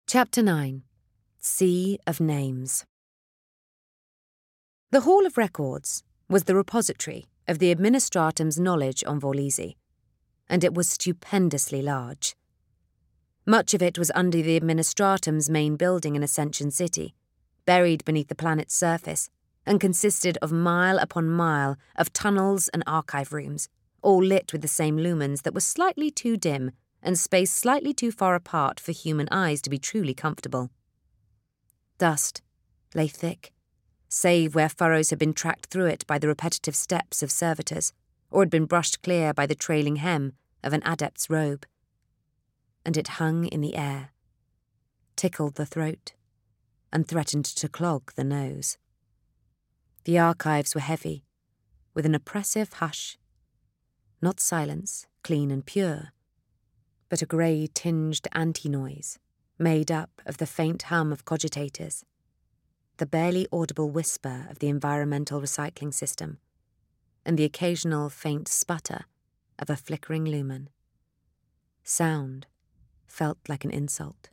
Chapter 9. Sea of Names. The Hall of Records was the repository of the Administratum's knowledge on Vorlisi, and it was stupendously large. Much of it was under the Administratum's main building in Ascension City, buried beneath the planet's surface, and consisted of mile upon mile of tunnels and archive rooms, all lit with the same lumens that were slightly too dim and spaced slightly too far apart for human eyes to be truly comfortable. Dust lay thick, save where furrows had been tracked through it by the repetitive steps of servitors, or had been brushed clear by the trailing hem of an adept's robe. And it hung in the air, tickled the throat, and threatened to clog the nose. The archives were heavy, with an oppressive hush. Not silence, clean and pure, but a grey-tinged anti-noise, made up of the faint hum of cogitators, the barely audible whisper of the environmental recycling system, and the occasional faint sputter of a flickering lumen. Sound felt like an insult.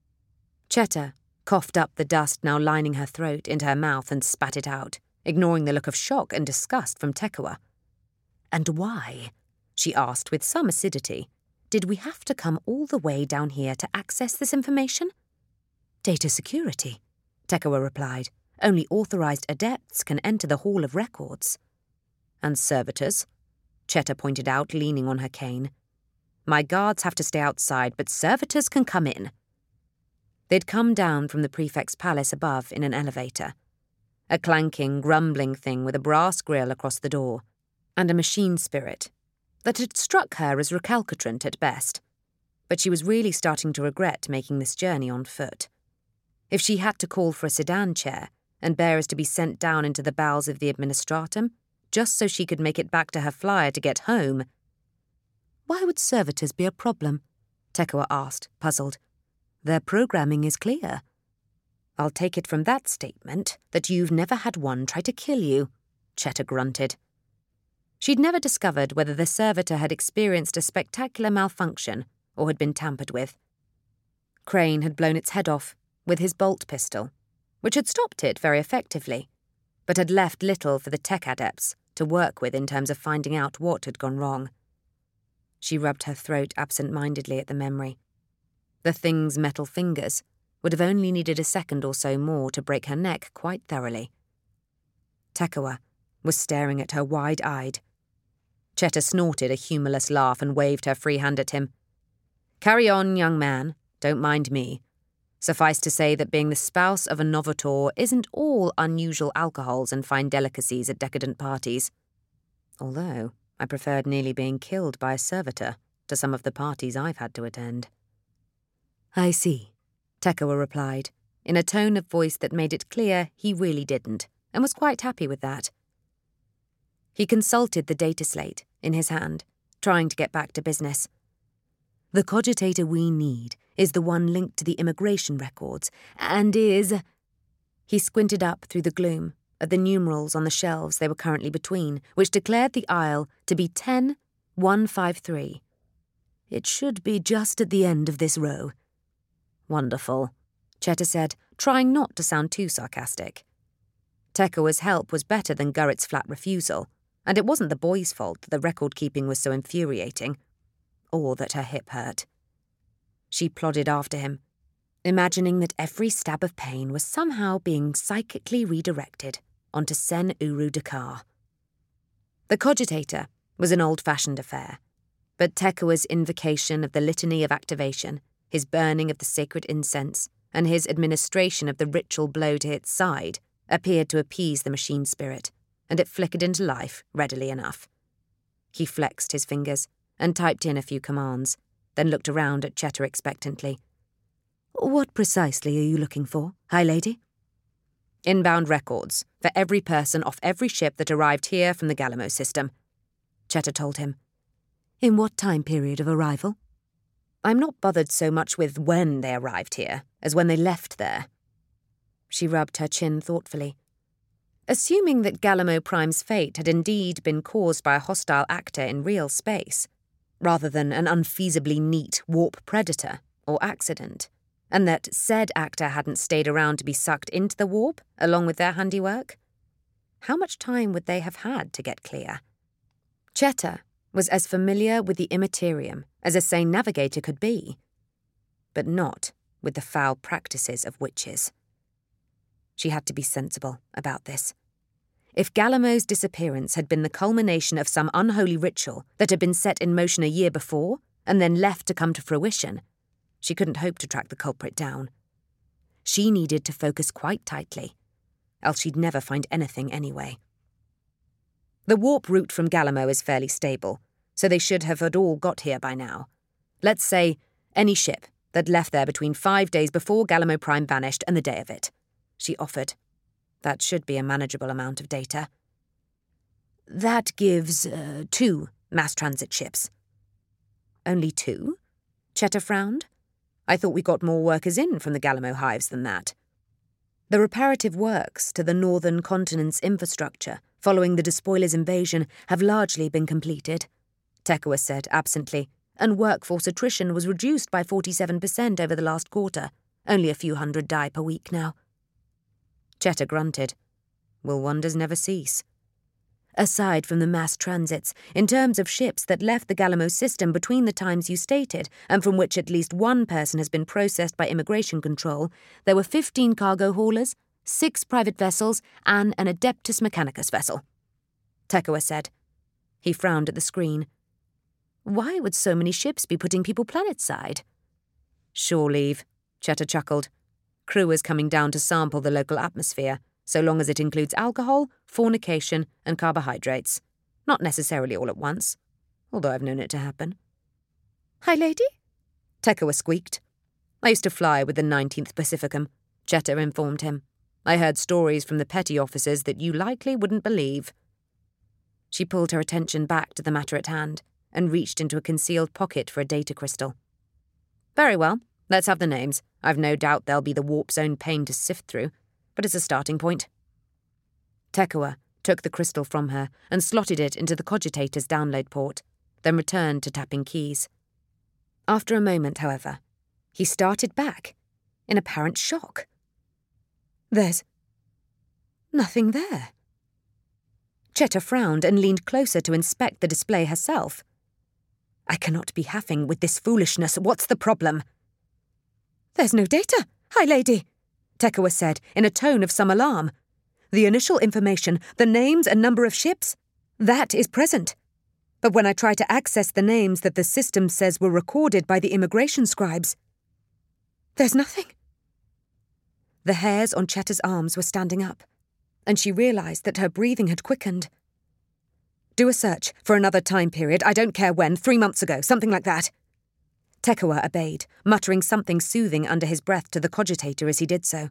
Cheta coughed up the dust now lining her throat into her mouth and spat it out, ignoring the look of shock and disgust from Tekoa. "And why," she asked with some acidity, "did we have to come all the way down here to access this information?" "Data security," Tekoa replied. "Only authorized adepts can enter the Hall of Records." "And servitors," Cheta pointed out, leaning on her cane. "My guards have to stay outside, but servitors can come in." They'd come down from the prefect's palace above in an elevator, a clanking, grumbling thing with a brass grille across the door, and a machine spirit that had struck her as recalcitrant at best, but she was really starting to regret making this journey on foot. If she had to call for a sedan chair and bearers to be sent down into the bowels of the Administratum, just so she could make it back to her flyer to get home. "Why would servitors be a problem?" Tekoa asked, puzzled. "Their programming is clear." "I'll take it from that statement that you've never had one try to kill you," Cheta grunted. She'd never discovered whether the servitor had experienced a spectacular malfunction or had been tampered with. Crane had blown its head off with his bolt pistol, which had stopped it very effectively, but had left little for the tech adepts to work with in terms of finding out what had gone wrong. She rubbed her throat absent-mindedly at the memory. The thing's metal fingers would have only needed a second or so more to break her neck quite thoroughly. Tekoa was staring at her wide-eyed. Cheta snorted a humourless laugh and waved her free hand at him. "Carry on, young man. Don't mind me. Suffice to say that being the spouse of a novator isn't all unusual alcohols and fine delicacies at decadent parties. Although I preferred nearly being killed by a servitor to some of the parties I've had to attend." "I see," Tekoa replied, in a tone of voice that made it clear he really didn't, and was quite happy with that. He consulted the data slate in his hand, trying to get back to business. "The cogitator we need is the one linked to the immigration records, and is—" He squinted up through the gloom at the numerals on the shelves they were currently between, which declared the aisle to be 10153. "It should be just at the end of this row." "Wonderful," Cheta said, trying not to sound too sarcastic. Tekoa's help was better than Gurrett's flat refusal, and it wasn't the boy's fault that the record-keeping was so infuriating, or that her hip hurt. She plodded after him, imagining that every stab of pain was somehow being psychically redirected onto Sen Uru Dakar. The cogitator was an old-fashioned affair, but Tekoa's invocation of the litany of activation, his burning of the sacred incense, and his administration of the ritual blow to its side appeared to appease the machine spirit, and it flickered into life readily enough. He flexed his fingers and typed in a few commands, then looked around at Cheta expectantly. "What precisely are you looking for, High Lady?" "Inbound records for every person off every ship that arrived here from the Galamo system," Cheta told him. "In what time period of arrival?" "I'm not bothered so much with when they arrived here as when they left there." She rubbed her chin thoughtfully. Assuming that Galamo Prime's fate had indeed been caused by a hostile actor in real space, rather than an unfeasibly neat warp predator or accident, and that said actor hadn't stayed around to be sucked into the warp along with their handiwork? How much time would they have had to get clear? Cheta was as familiar with the immaterium as a sane navigator could be, but not with the foul practices of witches. She had to be sensible about this. If Galamo's disappearance had been the culmination of some unholy ritual that had been set in motion a year before and then left to come to fruition, she couldn't hope to track the culprit down. She needed to focus quite tightly, else she'd never find anything anyway. The warp route from Galamo is fairly stable, so they should have had all got here by now. Let's say any ship that left there between 5 days before Galamo Prime vanished and the day of it, she offered. That should be a manageable amount of data. That gives 2 mass transit ships. Only 2? Cheta frowned. I thought we got more workers in from the Galamo hives than that. The reparative works to the northern continent's infrastructure following the Despoilers' invasion have largely been completed, Tekua said absently, and workforce attrition was reduced by 47% over the last quarter. Only a few hundred die per week now. Cheta grunted. Will wonders never cease? Aside from the mass transits, in terms of ships that left the Galamo system between the times you stated, and from which at least one person has been processed by immigration control, there were 15 cargo haulers, 6 private vessels, and an Adeptus Mechanicus vessel, Tekua said. He frowned at the screen. Why would so many ships be putting people planetside? Shore leave, Cheta chuckled. Crew is coming down to sample the local atmosphere, so long as it includes alcohol, fornication, and carbohydrates. Not necessarily all at once, although I've known it to happen. Hi, lady? Tekua squeaked. I used to fly with the 19th Pacificum, Cheta informed him. I heard stories from the petty officers that you likely wouldn't believe. She pulled her attention back to the matter at hand and reached into a concealed pocket for a data crystal. Very well, let's have the names. I've no doubt they'll be the warp's own pain to sift through, but it's a starting point. Tekua took the crystal from her and slotted it into the cogitator's download port, then returned to tapping keys. After a moment, however, he started back in apparent shock. There's nothing there. Cheta frowned and leaned closer to inspect the display herself. I cannot be having with this foolishness. What's the problem? There's no data, High Lady, Tekua said in a tone of some alarm. The initial information, the names and number of ships, that is present. But when I try to access the names that the system says were recorded by the immigration scribes, there's nothing. The hairs on Cheta's arms were standing up, and she realized that her breathing had quickened. Do a search for another time period, I don't care when, 3 months ago, something like that. Tekua obeyed, muttering something soothing under his breath to the cogitator as he did so.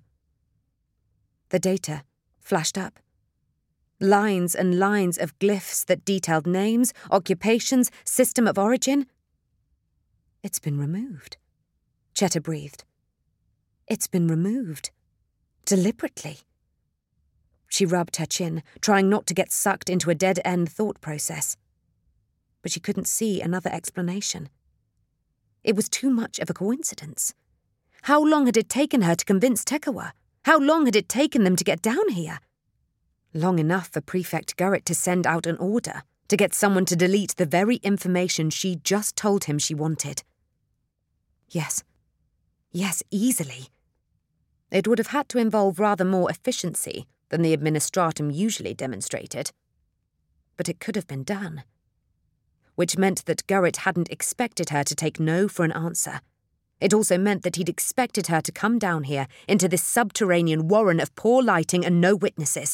The data flashed up. Lines and lines of glyphs that detailed names, occupations, system of origin. It's been removed. Cheta breathed. It's been removed. Deliberately. She rubbed her chin, trying not to get sucked into a dead-end thought process. But she couldn't see another explanation. It was too much of a coincidence. How long had it taken her to convince Tekua? How long had it taken them to get down here? Long enough for Prefect Gurrit to send out an order to get someone to delete the very information she just told him she wanted. Yes, easily. It would have had to involve rather more efficiency than the Administratum usually demonstrated. But it could have been done. Which meant that Gurrit hadn't expected her to take no for an answer. It also meant that he'd expected her to come down here into this subterranean warren of poor lighting and no witnesses.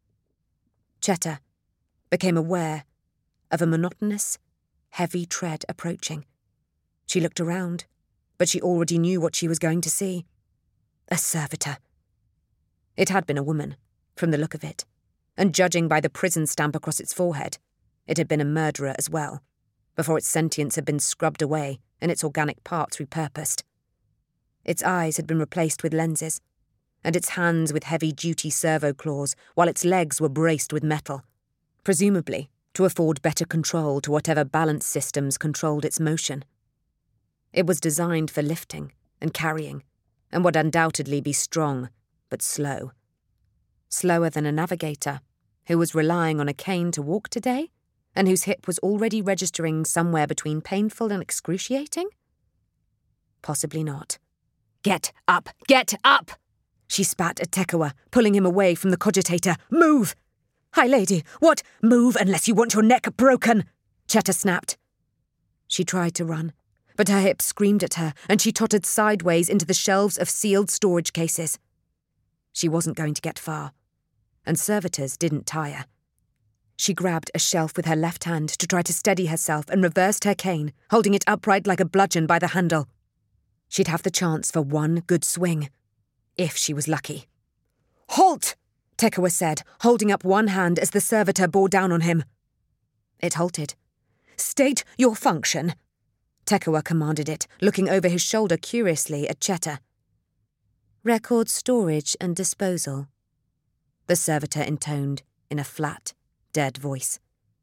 Cheta became aware of a monotonous, heavy tread approaching. She looked around, but she already knew what she was going to see. A servitor. It had been a woman, from the look of it, and judging by the prison stamp across its forehead, it had been a murderer as well, before its sentience had been scrubbed away and its organic parts repurposed. Its eyes had been replaced with lenses, and its hands with heavy-duty servo claws, while its legs were braced with metal, presumably to afford better control to whatever balance systems controlled its motion. It was designed for lifting and carrying, and would undoubtedly be strong, but slow. Slower than a navigator, who was relying on a cane to walk today, and whose hip was already registering somewhere between painful and excruciating? Possibly not. "Get up! Get up!" she spat at Tekua, pulling him away from the cogitator. "Move!" "High lady, what? Move unless you want your neck broken!" Cheta snapped. She tried to run, but her hips screamed at her, and she tottered sideways into the shelves of sealed storage cases. She wasn't going to get far, and servitors didn't tire. She grabbed a shelf with her left hand to try to steady herself and reversed her cane, holding it upright like a bludgeon by the handle. She'd have the chance for one good swing, if she was lucky. "Halt!" Tekua said, holding up one hand as the servitor bore down on him. It halted. "State your function," Tekua commanded it, looking over his shoulder curiously at Cheta. "Record storage and disposal," the servitor intoned in a flat, dead voice.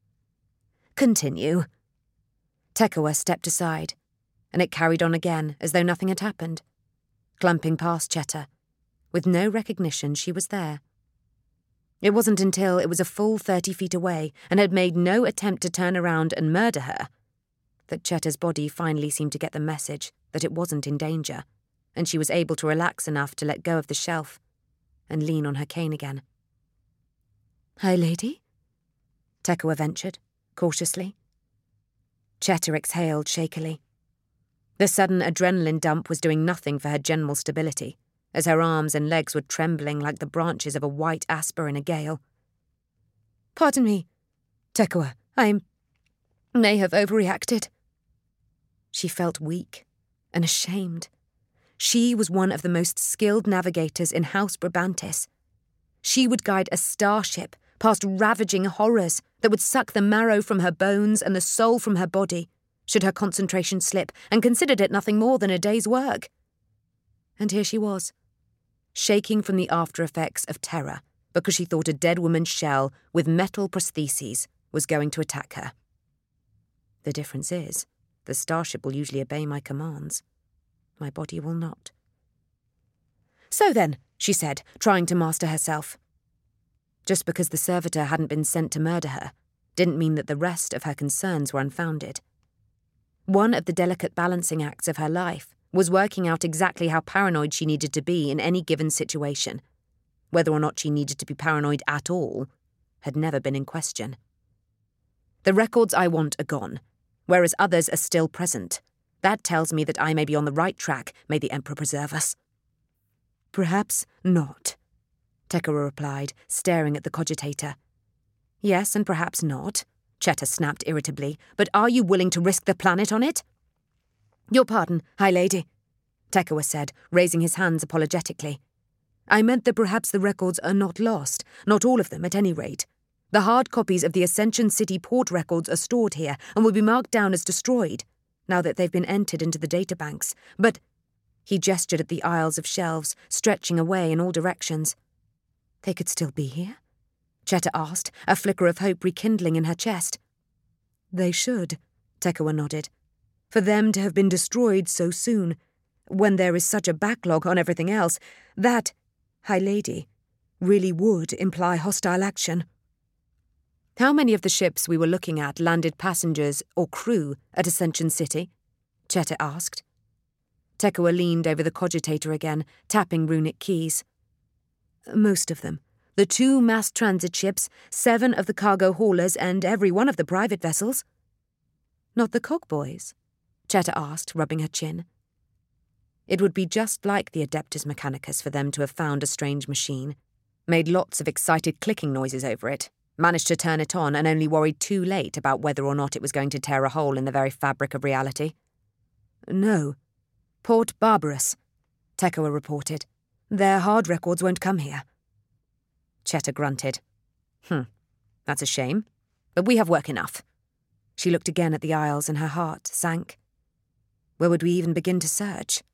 "Continue." Tekua stepped aside, and it carried on again as though nothing had happened, clumping past Cheta, with no recognition she was there. It wasn't until it was a full 30 feet away and had made no attempt to turn around and murder her that Cheta's body finally seemed to get the message that it wasn't in danger, and she was able to relax enough to let go of the shelf and lean on her cane again. "High lady?" Tekua ventured, cautiously. Cheta exhaled shakily. The sudden adrenaline dump was doing nothing for her general stability, as her arms and legs were trembling like the branches of a white asper in a gale. "Pardon me, Tekua, I may have overreacted." She felt weak and ashamed. She was one of the most skilled navigators in House Brabantis. She would guide a starship past ravaging horrors that would suck the marrow from her bones and the soul from her body, should her concentration slip, and considered it nothing more than a day's work. And here she was, shaking from the after-effects of terror because she thought a dead woman's shell with metal prostheses was going to attack her. The difference is, the starship will usually obey my commands. My body will not. "So then," she said, trying to master herself. Just because the servitor hadn't been sent to murder her didn't mean that the rest of her concerns were unfounded. One of the delicate balancing acts of her life was working out exactly how paranoid she needed to be in any given situation. Whether or not she needed to be paranoid at all had never been in question. "The records I want are gone, whereas others are still present. That tells me that I may be on the right track, may the Emperor preserve us." "Perhaps not," Tekua replied, staring at the cogitator. "Yes, and perhaps not," Cheta snapped irritably, "but are you willing to risk the planet on it?" "Your pardon, High Lady," Tekua said, raising his hands apologetically. "I meant that perhaps the records are not lost, not all of them at any rate. The hard copies of the Ascension City port records are stored here and will be marked down as destroyed, now that they've been entered into the databanks. But—" he gestured at the aisles of shelves, stretching away in all directions. "They could still be here?" Cheta asked, a flicker of hope rekindling in her chest. "They should," Tekua nodded. "For them to have been destroyed so soon, when there is such a backlog on everything else, that, High Lady, really would imply hostile action." "How many of the ships we were looking at landed passengers or crew at Ascension City?" Cheta asked. Tekua leaned over the cogitator again, tapping runic keys. "Most of them. The 2 mass transit ships, 7 of the cargo haulers, and every one of the private vessels." "Not the cogboys?" Cheta asked, rubbing her chin. It would be just like the Adeptus Mechanicus for them to have found a strange machine, made lots of excited clicking noises over it, managed to turn it on and only worried too late about whether or not it was going to tear a hole in the very fabric of reality. "No. Port Barbarus," Tekua reported. "Their hard records won't come here." Cheta grunted. That's a shame, but we have work enough." She looked again at the aisles and her heart sank. Where would we even begin to search?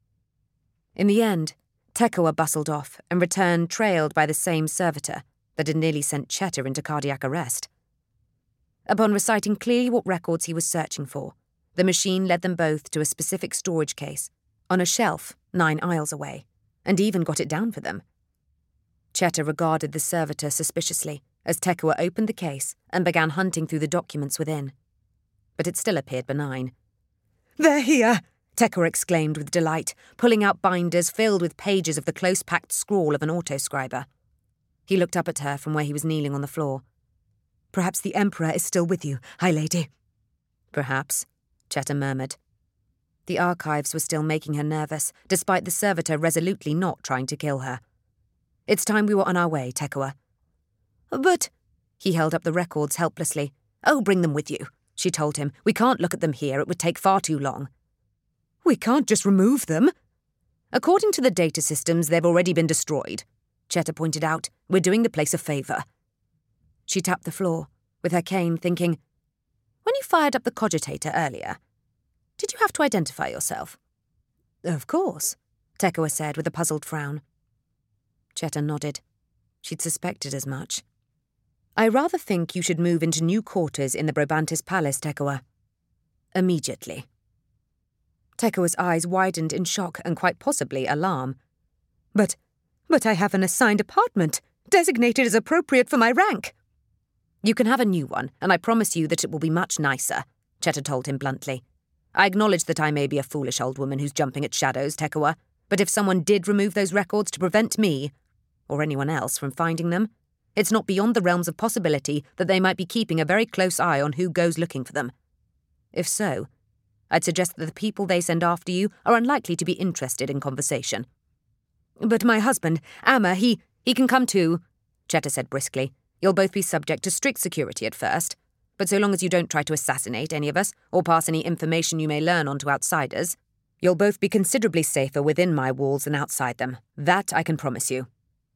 In the end, Tekua bustled off and returned trailed by the same servitor that had nearly sent Cheta into cardiac arrest. Upon reciting clearly what records he was searching for, the machine led them both to a specific storage case, on a shelf 9 aisles away, and even got it down for them. Cheta regarded the servitor suspiciously as Tekua opened the case and began hunting through the documents within. But it still appeared benign. "They're here!" Tekua exclaimed with delight, pulling out binders filled with pages of the close-packed scrawl of an autoscriber. He looked up at her from where he was kneeling on the floor. "Perhaps the Emperor is still with you, High Lady." "Perhaps," Cheta murmured. The archives were still making her nervous, despite the servitor resolutely not trying to kill her. "It's time we were on our way, Tekua." "But—" He held up the records helplessly. "Oh, bring them with you," she told him. "We can't look at them here. It would take far too long." "We can't just remove them." "According to the data systems, they've already been destroyed," Cheta pointed out. "We're doing the place a favour." She tapped the floor with her cane, thinking, "When you fired up the cogitator earlier, did you have to identify yourself?" "Of course," Tekua said with a puzzled frown. Cheta nodded. She'd suspected as much. "I rather think you should move into new quarters in the Brabantis Palace, Tekua. Immediately." Tekua's eyes widened in shock and quite possibly alarm. But I have an assigned apartment, designated as appropriate for my rank." "You can have a new one, and I promise you that it will be much nicer," Cheta told him bluntly. "I acknowledge that I may be a foolish old woman who's jumping at shadows, Tekua, but if someone did remove those records to prevent me, or anyone else, from finding them, it's not beyond the realms of possibility that they might be keeping a very close eye on who goes looking for them. If so, I'd suggest that the people they send after you are unlikely to be interested in conversation." "But my husband, Amma, he can come too," Cheta said briskly. "You'll both be subject to strict security at first, but so long as you don't try to assassinate any of us or pass any information you may learn on to outsiders, you'll both be considerably safer within my walls than outside them. That I can promise you."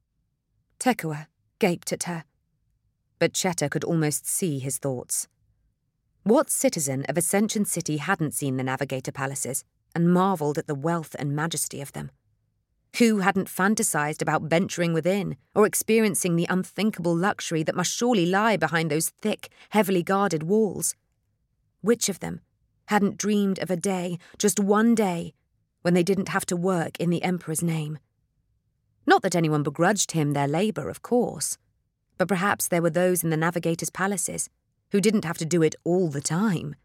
Tekua gaped at her, but Cheta could almost see his thoughts. What citizen of Ascension City hadn't seen the Navigator Palaces and marvelled at the wealth and majesty of them? Who hadn't fantasized about venturing within or experiencing the unthinkable luxury that must surely lie behind those thick, heavily guarded walls? Which of them hadn't dreamed of a day, just one day, when they didn't have to work in the Emperor's name? Not that anyone begrudged him their labour, of course, but perhaps there were those in the Navigator's palaces who didn't have to do it all the time.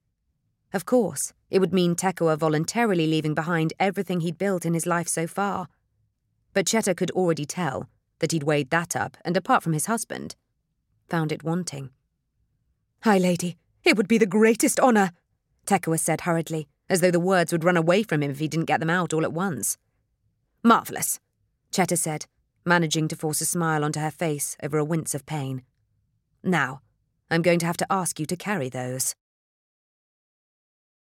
Of course, it would mean Tekua voluntarily leaving behind everything he'd built in his life so far. But Cheta could already tell that he'd weighed that up and, apart from his husband, found it wanting. "High Lady, it would be the greatest honour," Tekua said hurriedly, as though the words would run away from him if he didn't get them out all at once. "Marvellous," Cheta said, managing to force a smile onto her face over a wince of pain. "Now, I'm going to have to ask you to carry those."